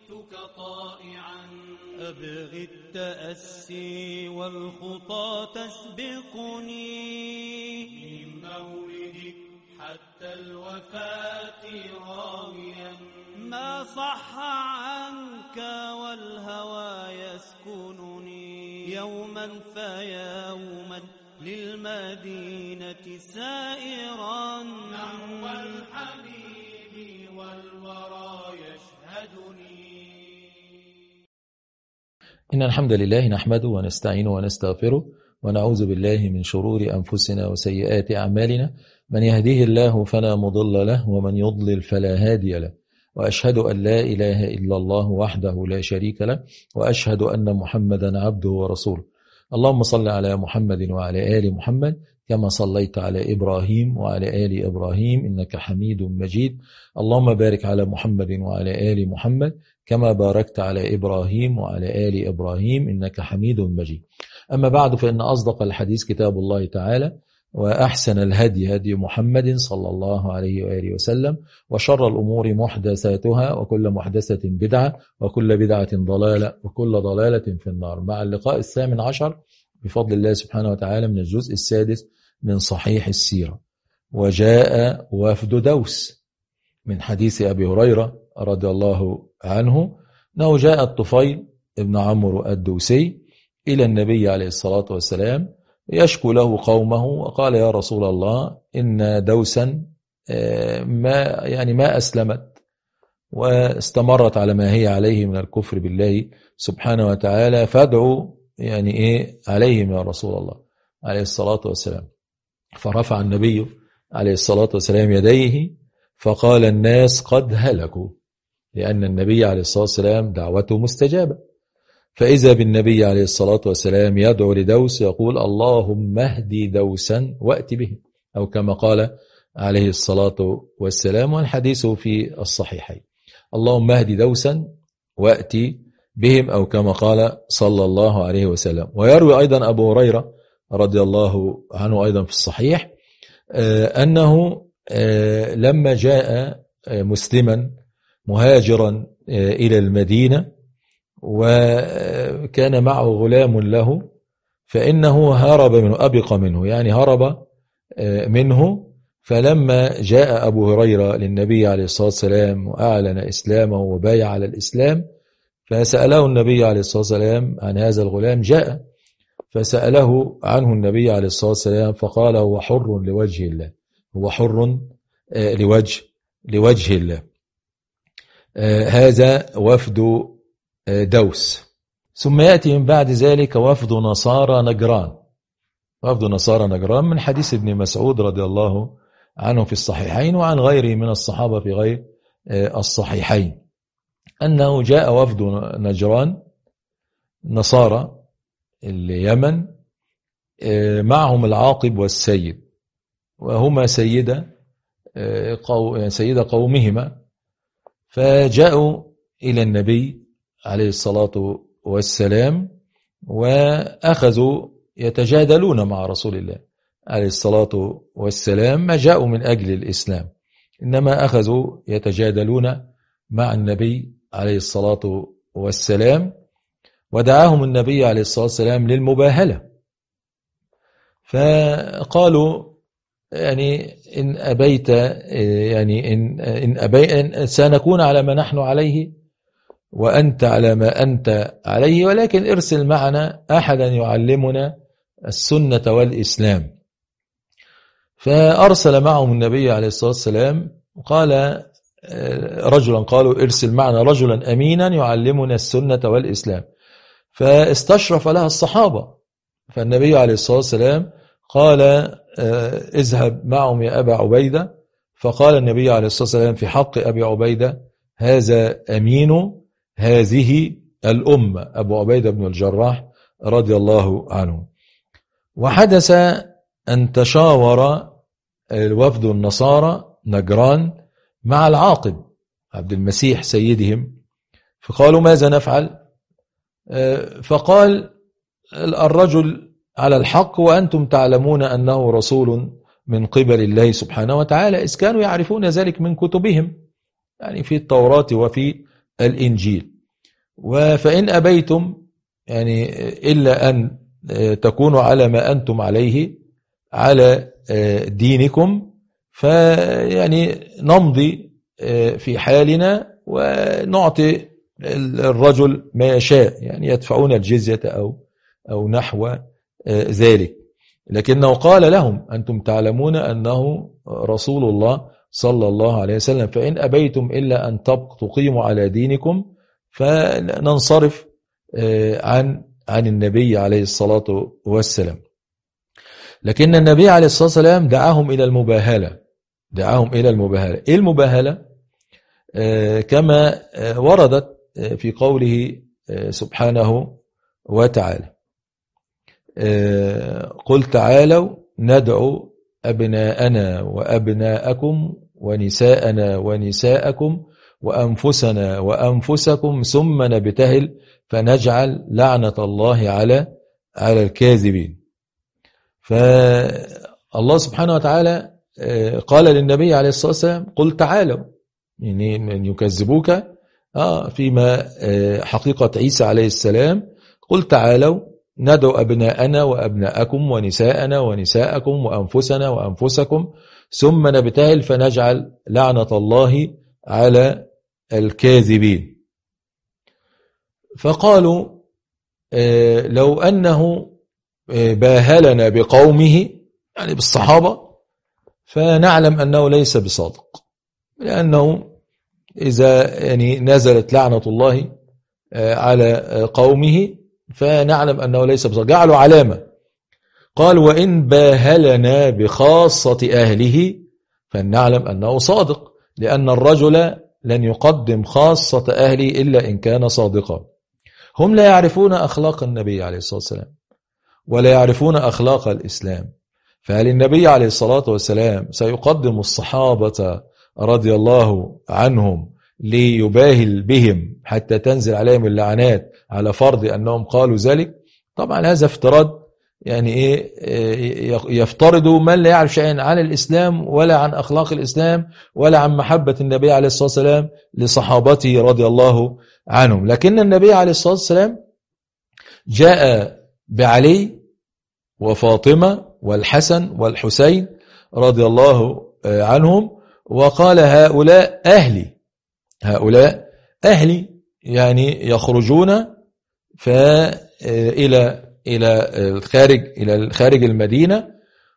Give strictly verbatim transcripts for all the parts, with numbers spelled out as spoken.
طائعا أبغي التأسي والخطى تسبقني من مولدك حتى الوفاة راويا ما صح عنك والهوى يسكنني يوما فيوما للمدينة سائرا نحو الحبيب والورى يشهدني. إن الحمد لله نحمده ونستعينه ونستغفره ونعوذ بالله من شرور أنفسنا وسيئات أعمالنا من يهديه الله فلا مضل له ومن يضلل فلا هادي له وأشهد أن لا إله إلا الله وحده لا شريك له وأشهد أن محمدا عبده ورسوله. اللهم صل على محمد وعلى آل محمد كما صليت على إبراهيم وعلى آل إبراهيم إنك حميد مجيد. اللهم بارك على محمد وعلى آل محمد كما باركت على إبراهيم وعلى آل إبراهيم إنك حميد مجيد. أما بعد، فإن أصدق الحديث كتاب الله تعالى، وأحسن الهدي هدي محمد صلى الله عليه وآله وسلم، وشر الأمور محدثاتها وكل محدثة بدعة وكل بدعة ضلالة وكل ضلالة في النار. مع اللقاء الثامن عشر بفضل الله سبحانه وتعالى من الجزء السادس من صحيح السيرة. وجاء وفد دوس من حديث أبي هريرة رضي الله عنه أنه جاء الطفيل ابن عمرو الدوسي إلى النبي عليه الصلاة والسلام يشكو له قومه، وقال: يا رسول الله، إن دوسا ما يعني ما أسلمت واستمرت على ما هي عليه من الكفر بالله سبحانه وتعالى، فادعوا يعني إيه عليهم يا رسول الله عليه الصلاة والسلام. فرفع النبي عليه الصلاة والسلام يديه فقال: الناس قد هلكوا، لأن النبي عليه الصلاة والسلام دعوته مستجابة. فإذا بالنبي عليه الصلاة والسلام يدعو لدوس يقول: اللهم اهدي دوسا وأت به، أو كما قال عليه الصلاة والسلام، والحديث في الصحيحين: اللهم اهدي دوسا وأت بهم، أو كما قال صلى الله عليه وسلم. ويروي أيضا أبو هريرة رضي الله عنه أيضا في الصحيح أنه لما جاء مسلما مهاجرا إلى المدينة وكان معه غلام له، فإنه هرب منه، أبق منه، يعني هرب منه. فلما جاء أبو هريرة للنبي عليه الصلاة والسلام وأعلن إسلامه وبايع على الإسلام، فسأله النبي عليه الصلاة والسلام عن هذا الغلام، جاء فسأله عنه النبي عليه الصلاة والسلام فقال: هو حر لوجه الله، هو حر لوجه لوجه الله. هذا وفد دوس. ثم يأتي من بعد ذلك وفد نصارى نجران، وفد نصارى نجران من حديث ابن مسعود رضي الله عنه في الصحيحين وعن غيره من الصحابة في غير الصحيحين، أنه جاء وفد نجران نصارى اليمن معهم العاقب والسيد، وهما سيدة سيدة قومهما، فجاءوا إلى النبي عليه الصلاة والسلام وأخذوا يتجادلون مع رسول الله عليه الصلاة والسلام، ما جاءوا من أجل الإسلام، إنما أخذوا يتجادلون مع النبي عليه الصلاة والسلام. ودعاهم النبي عليه الصلاة والسلام للمباهلة، فقالوا: يعني إن أبيت يعني إن إن أبي سنكون على ما نحن عليه وأنت على ما أنت عليه، ولكن ارسل معنا أحدا يعلمنا السنة والإسلام. فأرسل معهم النبي عليه الصلاة والسلام، قال رجلا، قالوا: ارسل معنا رجلا أمينا يعلمنا السنة والإسلام. فاستشرف لها الصحابة، فالنبي عليه الصلاة والسلام قال: اذهب معهم يا أبا عبيدة. فقال النبي عليه الصلاة والسلام في حق أبي عبيدة: هذا أمين هذه الأمة، أبو عبيدة بن الجراح رضي الله عنه. وحدث أن تشاور الوفد النصارى نجران مع العاقب عبد المسيح سيدهم، فقالوا: ماذا نفعل؟ فقال: الرجل على الحق وأنتم تعلمون أنه رسول من قبل الله سبحانه وتعالى، إذ كانوا يعرفون ذلك من كتبهم، يعني في التوراة وفي الإنجيل. فإن أبيتم يعني إلا أن تكونوا على ما أنتم عليه على دينكم فيعني نمضي في حالنا ونعطي الرجل ما يشاء، يعني يدفعون الجزية أو أو نحو ذلك. لكنه قال لهم أنتم تعلمون أنه رسول الله صلى الله عليه وسلم، فإن أبيتم إلا أن تقيموا على دينكم فننصرف عن عن النبي عليه الصلاة والسلام. لكن النبي عليه الصلاة والسلام دعاهم إلى المباهلة، دعاهم إلى المباهلة. إيه المباهلة؟ كما وردت في قوله سبحانه وتعالى قل تعالوا ندعو أبناءنا وأبناءكم ونساءنا ونساءكم وأنفسنا وأنفسكم ثم نبتهل فنجعل لعنة الله على على الكاذبين. فالله سبحانه وتعالى قال للنبي عليه الصلاة والسلام قل تعالوا، يعني من يكذبوك آه فيما حقيقة عيسى عليه السلام، قل تعالوا ندعو أبناءنا وأبناءكم ونساءنا ونساءكم وأنفسنا وأنفسكم ثم نبتهل فنجعل لعنة الله على الكاذبين. فقالوا لو أنه باهلنا بقومه يعني بالصحابة فنعلم أنه ليس بصادق، لأنه إذا يعني نزلت لعنة الله على قومه فنعلم أنه ليس بصادق. جعلوا علامة، قال وإن باهلنا بخاصة أهله فنعلم أنه صادق، لأن الرجل لن يقدم خاصة أهله إلا إن كان صادقا. هم لا يعرفون أخلاق النبي عليه الصلاة والسلام ولا يعرفون أخلاق الإسلام، فهل النبي عليه الصلاة والسلام سيقدم الصحابة رضي الله عنهم ليباهل بهم حتى تنزل عليهم اللعنات على فرض أنهم قالوا ذلك؟ طبعا هذا افتراض، يعني إيه يفترض من لا يعرف شيئا عن الإسلام ولا عن أخلاق الإسلام ولا عن محبة النبي عليه الصلاة والسلام لصحابته رضي الله عنهم. لكن النبي عليه الصلاة والسلام جاء بعلي وفاطمة والحسن والحسين رضي الله عنهم وقال هؤلاء أهلي، هؤلاء أهلي، يعني يخرجون فإلى إلى الخارج إلى الخارج المدينة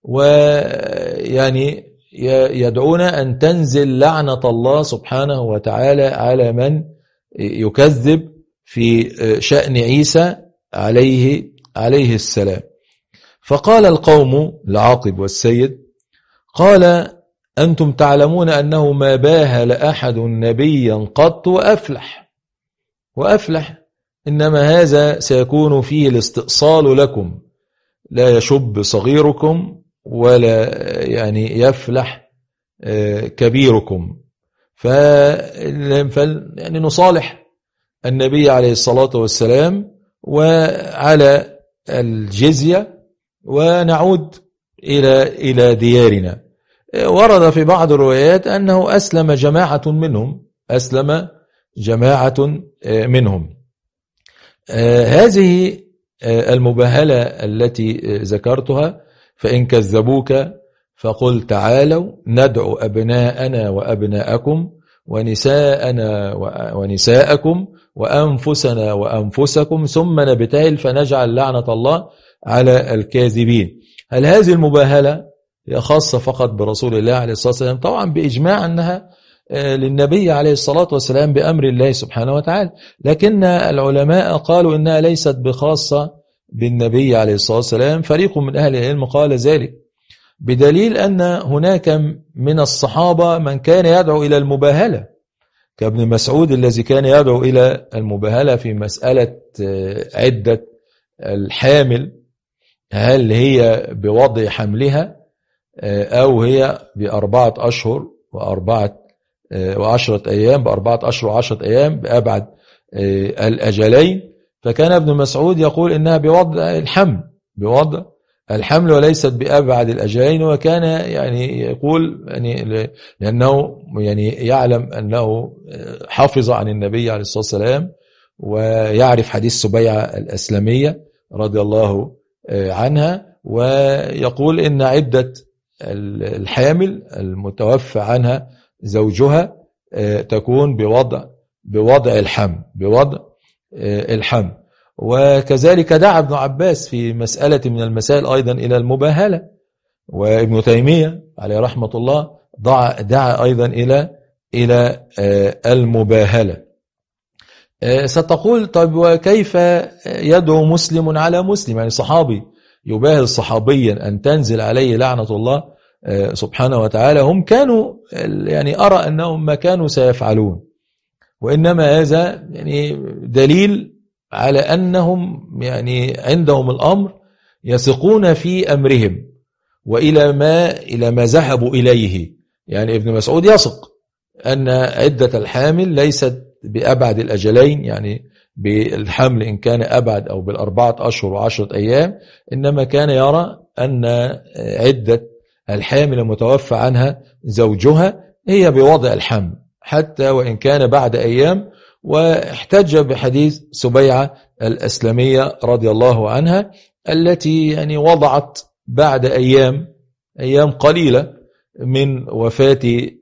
ويعني يدعون أن تنزل لعنة الله سبحانه وتعالى على من يكذب في شأن عيسى عليه عليه السلام. فقال القوم العاقب والسيد قال أنتم تعلمون أنه ما باهل أحد نبيا قط وأفلح وأفلح إنما هذا سيكون فيه الاستئصال لكم، لا يشب صغيركم ولا يعني يفلح كبيركم. ف يعني نصالح النبي عليه الصلاة والسلام وعلى الجزية ونعود إلى إلى ديارنا. ورد في بعض الروايات أنه أسلم جماعة منهم، أسلم جماعة منهم. هذه المباهلة التي ذكرتها فإن كذبوك فقل تعالوا ندعو أبناءنا وأبناءكم ونساءنا ونساءكم وأنفسنا وأنفسكم ثم نبتهل فنجعل لعنة الله على الكاذبين. هل هذه المباهلة هي خاصة فقط برسول الله عليه الصلاة والسلام؟ طبعا بإجماع أنها للنبي عليه الصلاة والسلام بأمر الله سبحانه وتعالى، لكن العلماء قالوا إنها ليست بخاصة بالنبي عليه الصلاة والسلام. فريق من أهل العلم قال ذلك بدليل أن هناك من الصحابة من كان يدعو إلى المباهلة كابن مسعود الذي كان يدعو إلى المباهلة في مسألة عدة الحامل، هل هي بوضع حملها أو هي بأربعة أشهر وأربعة وعشرة أيام، بأربعة أشهر وعشرة أيام بأبعد الأجلين. فكان ابن مسعود يقول إنها بوضع الحمل، بوضع الحمل وليست بأبعد الأجلين. وكان يعني يقول يعني لأنه يعني يعلم أنه حافظ عن النبي عليه الصلاة والسلام ويعرف حديث سبيعة الأسلمية رضي الله عنها، ويقول إن عدة الحامل المتوفى عنها زوجها تكون بوضع بوضع الحمل بوضع الحمل. وكذلك دعا ابن عباس في مسألة من المسائل أيضا إلى المباهلة، وابن تيمية عليه رحمة الله دعا, دعا أيضا إلى إلى المباهلة. ستقول طيب وكيف يدعو مسلم على مسلم؟ يعني صحابي يباهل صحابيا أن تنزل عليه لعنة الله سبحانه وتعالى. هم كانوا يعني أرى أنهم ما كانوا سيفعلون، وإنما هذا يعني دليل على أنهم يعني عندهم الأمر يثقون في أمرهم وإلى ما إلى ما ذهبوا إليه. يعني ابن مسعود يثق أن عدة الحامل ليست بأبعد الأجلين، يعني بالحمل إن كان أبعد أو بالأربعة أشهر وعشرة أيام، إنما كان يرى أن عدة الحامل المتوفى عنها زوجها هي بوضع الحمل حتى وإن كان بعد أيام. واحتج بحديث سبيعة الأسلمية رضي الله عنها التي يعني وضعت بعد أيام أيام قليلة من وفاة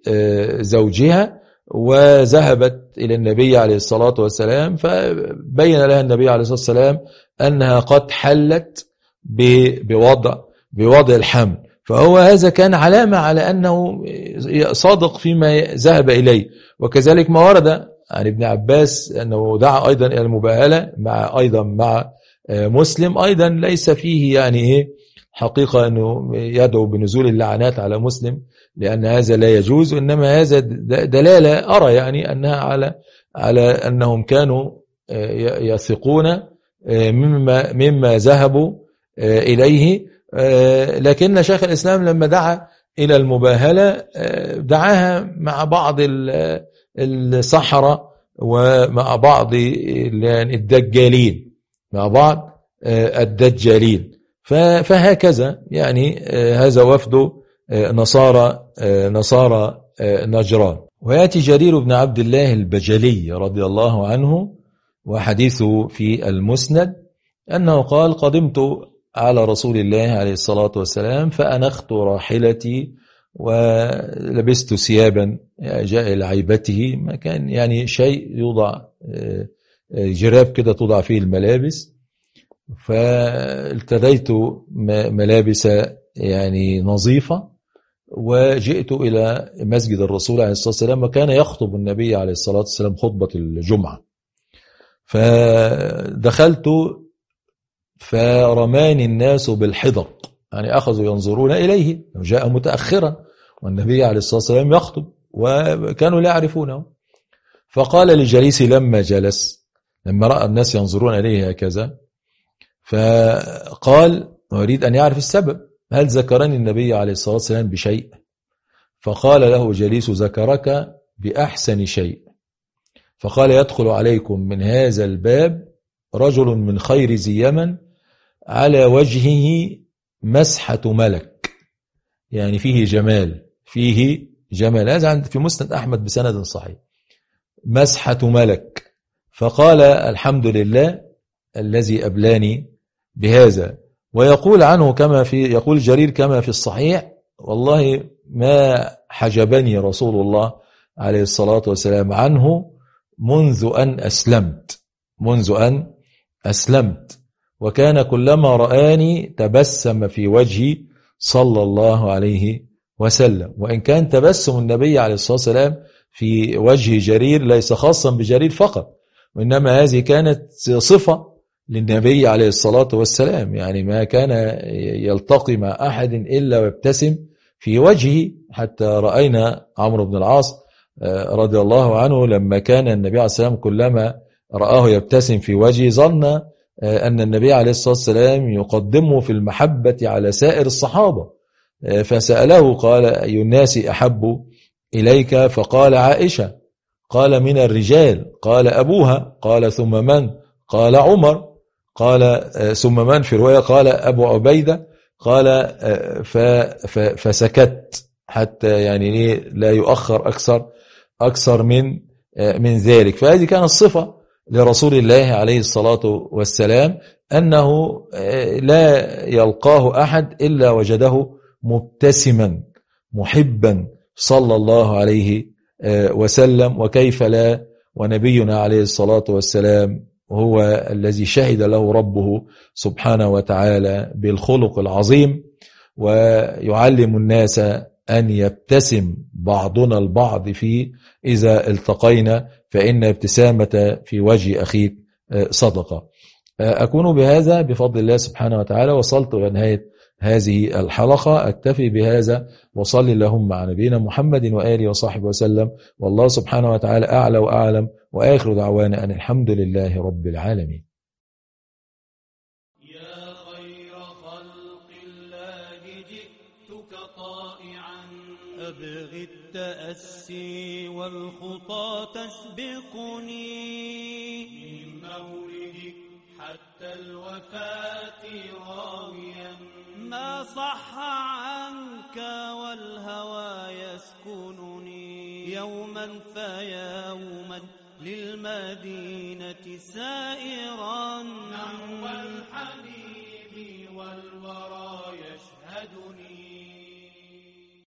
زوجها، وذهبت إلى النبي عليه الصلاة والسلام، فبين لها النبي عليه الصلاة والسلام أنها قد حلت بوضع بوضع الحمل. فهو هذا كان علامة على أنه صادق فيما ذهب إليه. وكذلك ما ورد عن ابن عباس أنه دعا أيضا إلى المباهلة مع أيضا مع مسلم، أيضا ليس فيه يعني إيه حقيقة أنه يدعو بنزول اللعنات على مسلم، لأن هذا لا يجوز، إنما هذا دلالة أرى يعني أنها على على أنهم كانوا يثقون مما مما ذهبوا إليه. لكن شيخ الإسلام لما دعا إلى المباهلة دعاها مع بعض السحرة ومع بعض الدجالين مع بعض الدجالين. فهكذا يعني هذا وفد نصارى نصارى نجران. ويأتي جرير بن عبد الله البجلي رضي الله عنه وحديثه في المسند أنه قال: قدمت على رسول الله عليه الصلاة والسلام فأنخت راحلتي ولبست ثيابا جاء إلى عيبته، ما كان يعني شيء يوضع جراب كده توضع فيه الملابس، فالتديت ملابس يعني نظيفة وجئت إلى مسجد الرسول عليه الصلاة والسلام، وكان يخطب النبي عليه الصلاة والسلام خطبة الجمعة. فدخلت فرماني الناس بالحدق، يعني أخذوا ينظرون إليه، جاء متأخرا والنبي عليه الصلاة والسلام يخطب وكانوا لا يعرفونه. فقال لجليسي لما جلس، لما رأى الناس ينظرون إليه هكذا، فقال أريد أن يعرف السبب، هل ذكرني النبي عليه الصلاة والسلام بشيء؟ فقال له جليس: ذكرك بأحسن شيء. فقال: يدخل عليكم من هذا الباب رجل من خير ذي يمن على وجهه مسحة ملك، يعني فيه جمال، فيه جمال. هذا عند في مسند أحمد بسند صحيح، مسحة ملك. فقال: الحمد لله الذي أبلاني بهذا. ويقول عنه كما في يقول جرير كما في الصحيح: والله ما حجبني رسول الله عليه الصلاة والسلام عنه منذ أن أسلمت منذ أن أسلمت وكان كلما رآني تبسم في وجهي صلى الله عليه وسلم. وإن كان تبسم النبي عليه الصلاة والسلام في وجه جرير ليس خاصا بجرير فقط، وإنما هذه كانت صفة للنبي عليه الصلاة والسلام، يعني ما كان يلتقي مع أحد إلا ويبتسم في وجهه. حتى رأينا عمرو بن العاص رضي الله عنه لما كان النبي عليه الصلاة والسلام كلما رآه يبتسم في وجهه ظن أن النبي عليه الصلاة والسلام يقدمه في المحبة على سائر الصحابة، فسأله قال: أي الناس أحب إليك؟ فقال: عائشة. قال: من الرجال؟ قال: أبوها. قال: ثم من؟ قال: عمر. قال: ثم من؟ في رواية قال: أبو عبيدة. قال: فسكت حتى يعني لا يؤخر أكثر أكثر من من ذلك. فهذه كانت الصفة لرسول الله عليه الصلاة والسلام أنه لا يلقاه أحد إلا وجده مبتسما محبا صلى الله عليه وسلم، وكيف لا، ونبينا عليه الصلاة والسلام هو الذي شهد له ربه سبحانه وتعالى بالخلق العظيم، ويعلم الناس أن يبتسم بعضنا البعض فيه إذا التقينا، فإن ابتسامة في وجه أخيك صدقة. أكون بهذا بفضل الله سبحانه وتعالى وصلت إلى نهاية هذه الحلقة. أكتفي بهذا وصلي اللهم على نبينا محمد وآله وصحبه وسلم، والله سبحانه وتعالى أعلى وأعلم، وآخر دعوانا أن الحمد لله رب العالمين. يا خير خلق الله جئتك طائعا أبغي التأسي والخطى تسبقني من مولدك حتى الوفاة راويا ما صح عنك والهوى يسكنني يوما فيوما للمدينة سائرا